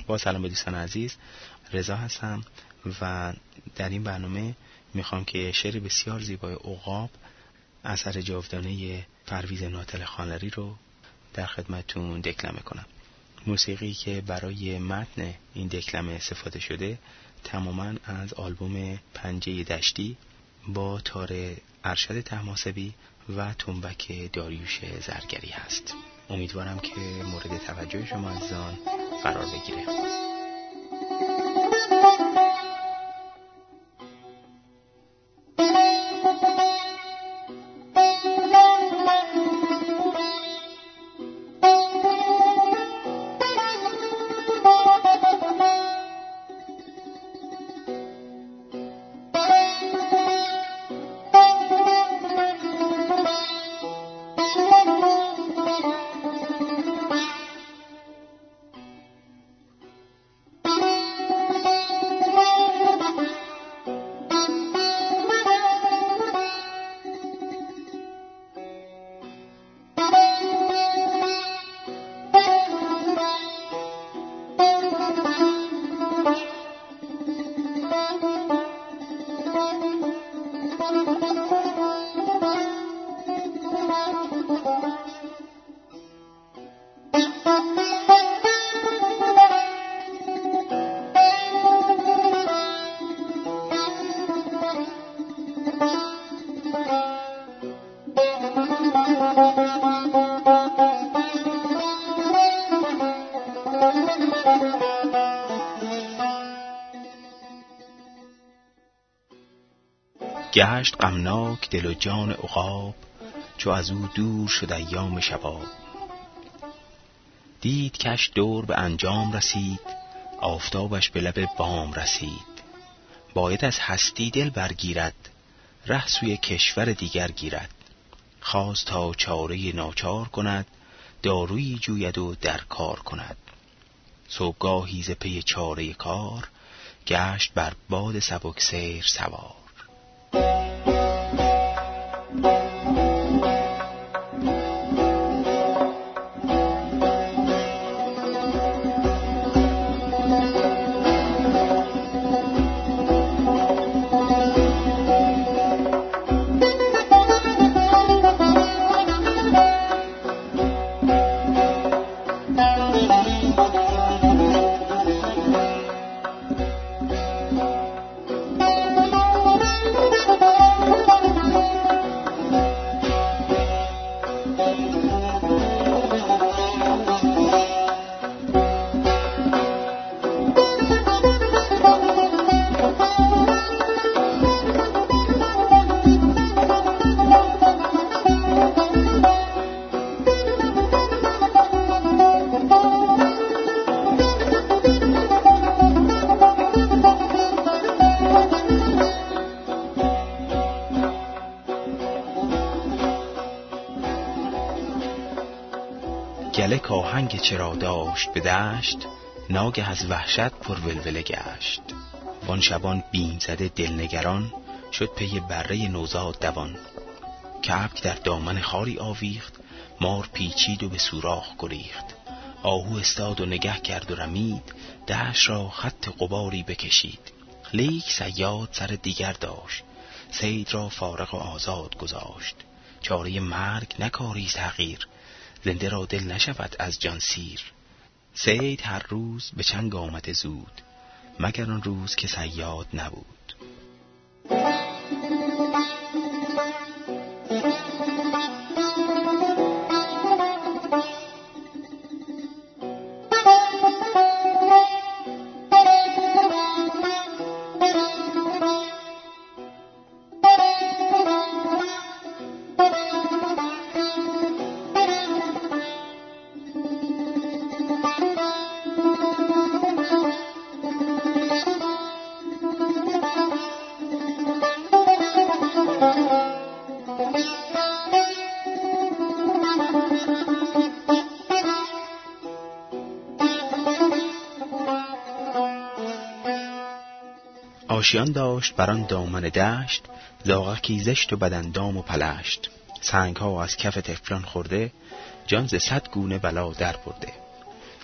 با سلام به دوستان عزیز، رضا هستم و در این برنامه میخوام که شعر بسیار زیبای عقاب اثر جاودانه پرویز ناطق خانلری رو در خدمتتون دکلمه کنم. موسیقی که برای متن این دکلمه استفاده شده تماما از آلبوم پنجه دشتی با تار ارشد طهماسبی و تنبک داریوش زرگری هست. امیدوارم که مورد توجه شما عزیزان قرار بگیره. گشت غمناک دل و جان عقاب، چو از او دور شد ایام شباب. دید کش دور به انجام رسید، آفتابش به لب بام رسید. باید از هستی دل برگیرد، ره سوی کشور دیگر گیرد. خواست تا چاره ناچار کند، دارویی جوید و در کار کند. صبحگاهی ز پی چاره کار، گشت بر باد سبکسیر سوار. گله کآهنگ چرا داشت به دشت، ناگه از وحشت پر ولوله گشت. وان شبان بیم زده دلنگران، شد پی بره نوزاد دوان. کبک در دامن خاری آویخت، مار پیچید و به سوراخ گریخت. آهو استاد و نگه کرد و رمید، دشت را خط غباری بکشید. لیک صیاد سر دیگر داشت، صید را فارغ و آزاد گذاشت. چاره مرگ نکاری تغییر، زنده را دل نشود از جان سیر. صید هر روز به چنگ آمده زود، مگر آن روز که صیاد نبود. آشیان داشت بران دامن دشت، زاغکی زشت و بداندام و پلشت. سنگ ها از کف طفلان خورده، جان ز 100 گونه بلا در برده.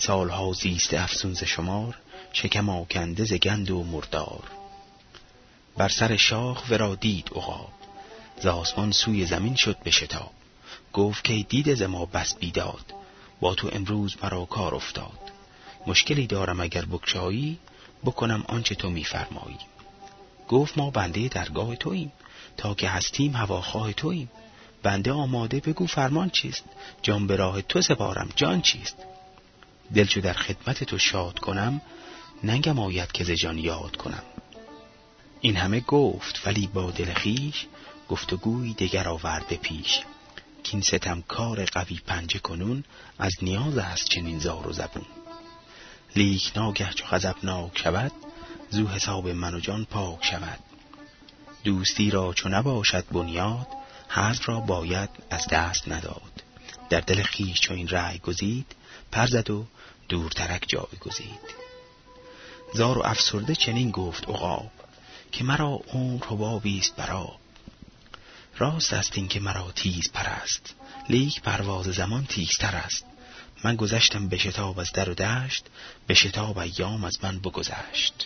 سالها زیسته افسون ز شمار، شکم آکنده ز گند و مردار. بر سر شاخ ورا دید عقاب، ز آسمان سوی زمین شد به شتاب. گفت که دیده ز ما بس بیداد، با تو امروز مرا کار افتاد. مشکلی دارم اگر بگشایی، بکنم آنچه تو میفرمایی. گفت ما بنده درگاه توییم، تا که هستیم هواخواه توییم. بنده آماده بگو فرمان چیست، جان به راه تو سپارم جان چیست. دل چو در خدمت تو شاد کنم، ننگم آید که ز جان یاد کنم. این همه گفت ولی با دل خویش، گفتگوی دگر آورده پیش. کین ستم کار قوی پنجه کنون، از نیاز است چنین زار و زبون. لیک ناگه چو غضبناک شود، زو حساب من و جان پاک شود. دوستی را چو نباشد بنیاد، حرف را باید از دست نداد. در دل خویش چو این رأی گزید، پر زد و دورترک جای گزید. زار و افسرده چنین گفت عقاب، که مرا عمر حبابی است بر آب. راست است این که مرا تیز پرست، لیک پرواز زمان تیزتر است. من گذشتم به شتاب از در و دشت، به شتاب ایام از من بگذشت.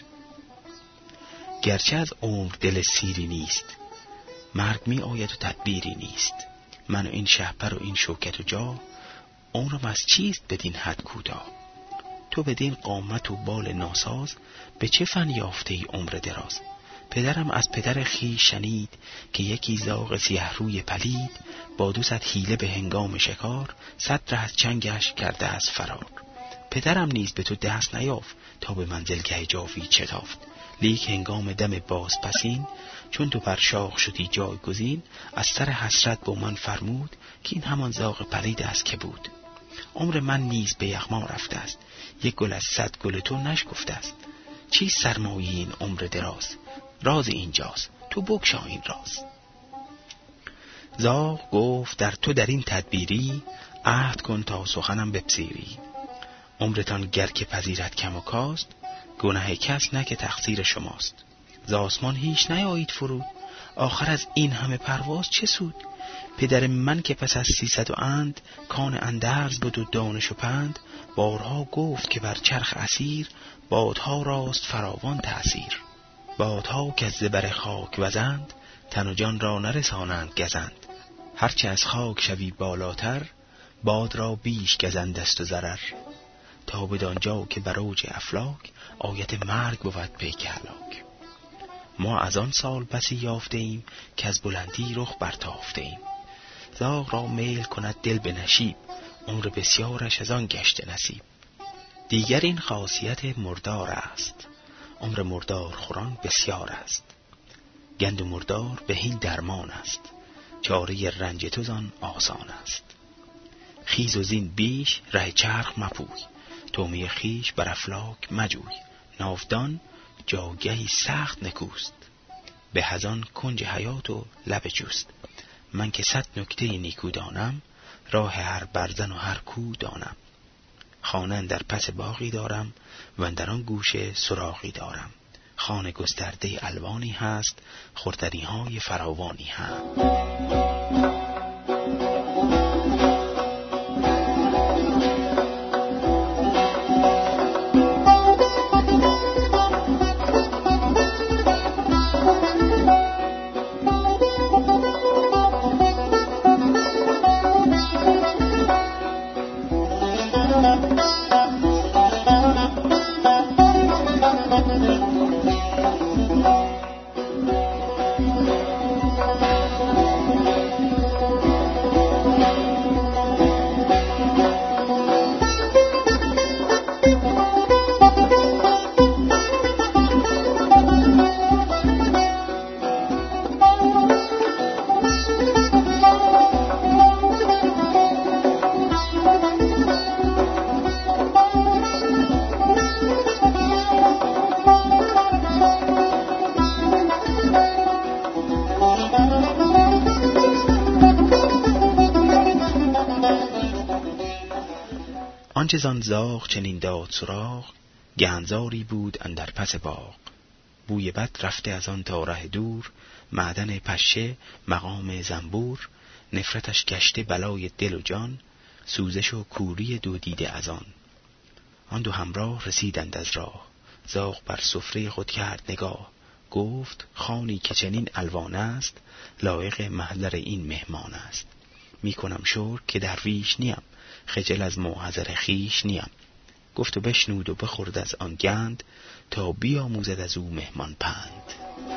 گرچه از عمر دل سیری نیست، مرگ می آید و تدبیری نیست. من و این شهپر و این شوکت و جا، عمرم از چیست بدین حد کوتاه. تو بدین قامت و بال ناساز، به چه فن یافته ای عمر دراز. پدرم از پدر خویش شنید، که یکی زاغ سیه روی پلید، با 200 حیله به هنگام شکار، 100 ره از چنگش کرده از فرار. پدرم نیز به تو دست نیافت، تا به منزلگه جاوید شتافت. لیک هنگام دم بازپسین، چون تو بر شاخ شدی جایگزین، از سر حسرت با من فرمود، که این همان زاغ پلید است که بود. عمر من نیز به یغما رفته است، یک گل از 100 گل تو نشکفته است. چیست سرمایه این عمر دراز، راز اینجاست تو بگشا این راز. زاغ گفت در تو در این تدبیری، عهد کن تا سخنم بپذیری. عمرتان گر که پذیرت کم و کاست، گناه کس نه که تقصیر شماست. ز آسمان هیچ نیایید فرود، آخر از این همه پرواز چه سود. پدر من که پس از 300 و اند، کان اندرز بود و دانش و پند. بارها گفت که بر چرخ اسیر، بادها راست فراوان تأثیر. بادها که از زبر خاک وزند، تن و جان را نرسانند گزند. هرچه از خاک شوی بالاتر، باد را بیش گزند دست و ضرر. تا بدانجا که بر اوج افلاک، آیت مرگ بود پیک هلاک. ما از آن سال بسی یافته ایم، که از بلندی رخ برتافته ایم. زاغ را میل کند دل به نشیب، عمر بسیارش از آن گشته نصیب. دیگر این خاصیت مردار است، عمر مردار خوران بسیار است. گند و مردار به این درمان است، چاره رنج تو زان آسان است. خیز و زین بیش ره چرخ مپوی، تومی خیش بر افلاک مجوی. ناودان جاگهی سخت نکوست، به هزان کنج حیات و لب جوست. من که 100 نکته نیکو دانم، راه هر برزن و هر کو دانم. خانه در پس باغی دارم، و اندر آن گوشه سراغی دارم. خانه گسترده الوانی هست، خوردنی های فراوانی هم. آنچه زان زاغ چنین داد سراغ، گهنزاری بود اندر پس باغ. بوی بد رفته از آن تا ره دور، معدن پشه مقام زنبور. نفرتش گشته بلای دل و جان، سوزش و کوری دو دیده از آن. آن دو همراه رسیدند از راه، زاغ بر سفره خود کرد نگاه. گفت خوانی که چنین الوان است، لایق محضر این مهمان است. میکنم شکر که درویش نیم، خجل از محضر خویش نیم. گفت و بشنود و بخورد از آن گند، تا بیاموزد از او مهمان پند.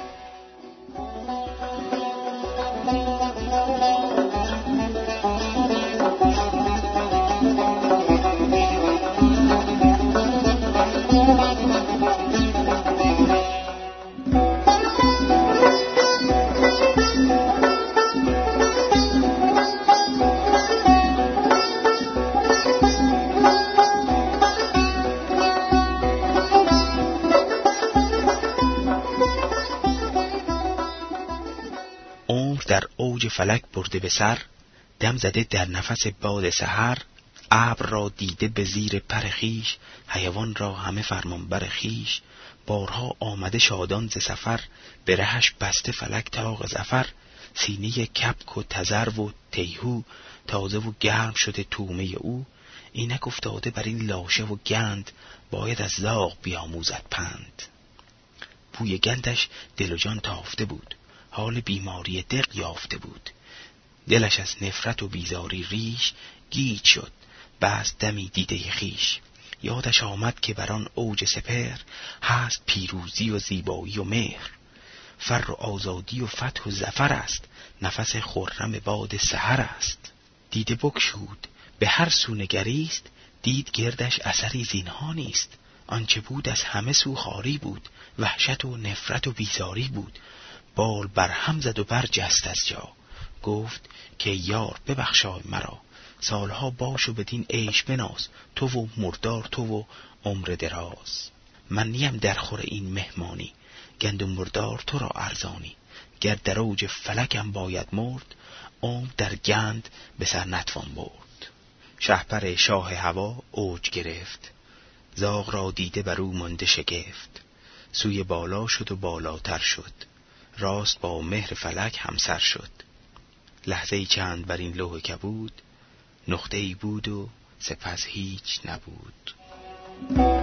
در اوج فلک برده به سر، دم زده در نفس باد سحر. ابر را دیده به زیر پر خویش، حیوان را همه فرمانبر خویش. بارها آمده شادان ز سفر، به رهش بسته فلک طاق ظفر. سینه کبک و تذرو و تیهو، تازه و گرم شده طومه او. اینک افتاده بر این لاشه و گند، باید از زاغ بیاموزد پند. بوی گندش دل و جان تافته بود، حال بیماری دق یافته بود. دلش از نفرت و بیزاری ریش، گیج شد بست دمی دیده خویش. یادش آمد که بر آن اوج سپهر، هست پیروزی و زیبایی و مهر. فر و آزادی و فتح و ظفر است، نفس خرم باد سحر است. دیده بگشود به هر سو نگریست، دید گردش اثری زینها نیست. آنچه بود از همه سو خالی بود، وحشت و نفرت و بیزاری بود. بال بر هم زد و برجست از جا، گفت که یار ببخشای مرا. سالها باش و بدین عیش بناز، تو و مردار تو و عمر دراز. من نیم در خور این مهمانی، گند و مردار تو را ارزانی. گر در اوج فلکم باید مرد، عمر در گند به سر نتوان برد. شهپر شاه هوا اوج گرفت، زاغ را دیده بر او مانده شگفت. سوی بالا شد و بالاتر شد، راست با مهر فلک همسر شد. لحظه ای چند بر این لوح کبود، نقطه ای بود و سپس هیچ نبود.